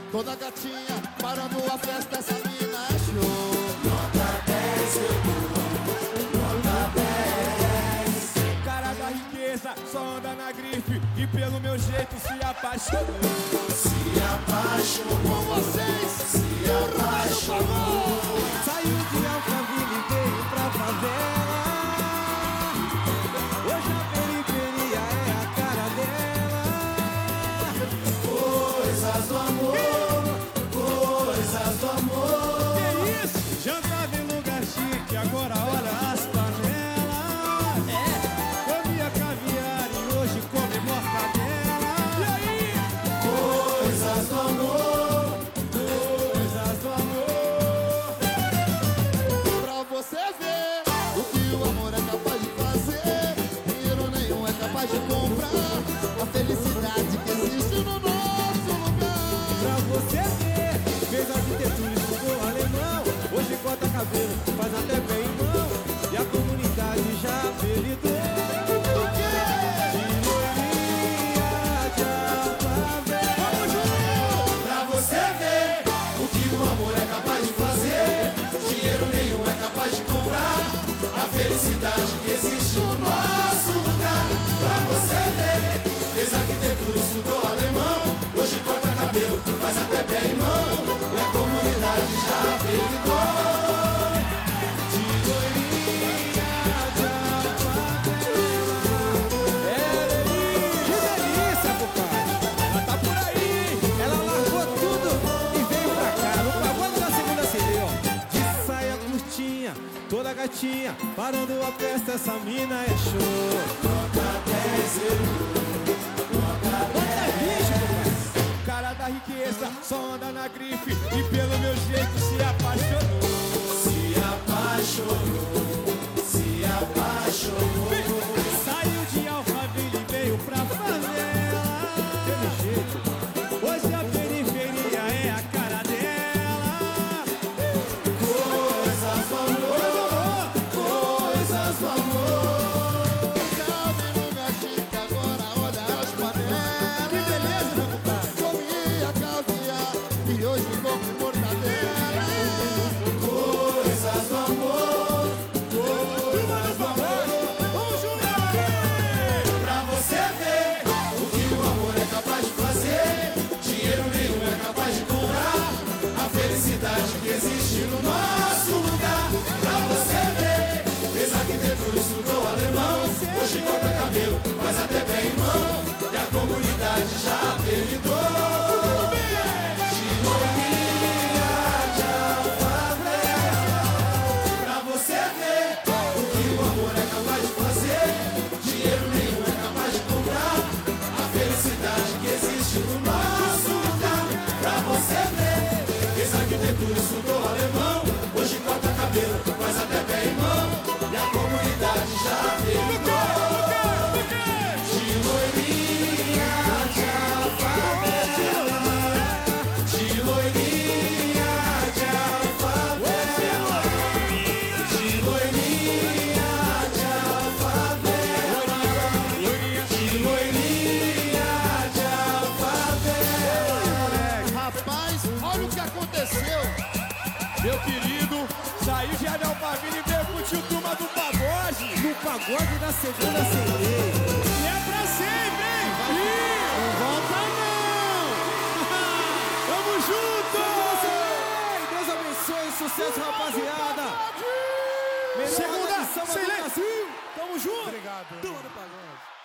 toda gatinha, parando a festa, essa mina é show. Nota 10, eu dou, nota 10. Cara da riqueza, só anda na grife e pelo meu jeito se apaixonou. Se apaixonou Com vocês, se apaixonou. Saiu de Alphaville e veio pra favela. Hoje a periferia é a cara dela. Coisas do amor, coisas do amor. Que isso? Já tava em lugar chique, agora olha as panelas. Comia caviar e hoje come mortadela. E aí? Coisas do amor, Coisas do amor. pra você ver o que o amor é capaz de fazer. Dinheiro nenhum é capaz de comprar a felicidade que existe no nosso lugar. Pra você ver, fez arquitetura, estudou alemão. Hoje corta cabelo, faz até bem irmão. E a comunidade já apelidou Do quê? de loirinha de Alphaville. Vamos junto! pra você ver o que o amor é capaz de fazer. Dinheiro nenhum é capaz de comprar a felicidade que existe no nosso lugar. Pra você ver, fez arquitetura, estudou alemão. Hoje corta cabelo, faz até pé e mão. E a comunidade já apelidou de loirinha de Que delícia, compadre! Ela tá por aí! Ela largou tudo e veio pra cá. No pagode da segunda CD, ó. De saia curtinha, toda gatinha, parando a festa, essa mina é show. nota 10 euros. Cara da riqueza, só anda na grife e pelo meu jeito se apaixonou. Se apaixonou, se apaixonou. Saiu de Alphaville e veio pra favela. Aquele jeito, hoje a periferia é a cara dela. Coisas do amor, coisas do amor. Calma e não gachique, agora olha as panelas. Que beleza, meu compadre! Comia caviar e hoje come mortadela. Coisas do amor, coisas do amor. Vamos junto! Pra você ver o que o amor é capaz de fazer. Dinheiro nenhum é capaz de comprar a felicidade que existe no nosso lugar. Pra você ver, fez arquitetura, estudou alemão. Hoje corta cabelo, faz até bem irmão. E a comunidade já apelidou de loirinha de Alphaville. Pra você ver o que o amor é capaz de fazer. Dinheiro nenhum é capaz de comprar a felicidade que existe no nosso lugar. Pra você ver, fez arquitetura, estudou alemão. Hoje corta cabelo, faz até bem irmão. E a comunidade já apelidou de loirinha de Alphaville. De loirinha de Alphaville. De loirinha de Alphaville. De loirinha de Alphaville. Rapaz, olha o que aconteceu. Meu querido, saiu de Alphaville e veio curtir o turma do pagode. No pagode da segunda CD. E é pra sempre, hein? Não volta não! Tamo junto! Deus abençoe, sucesso, rapaziada! Melhor Segunda, edição do silêncio. Brasil! Tamo junto! Obrigado. Turma do pagode.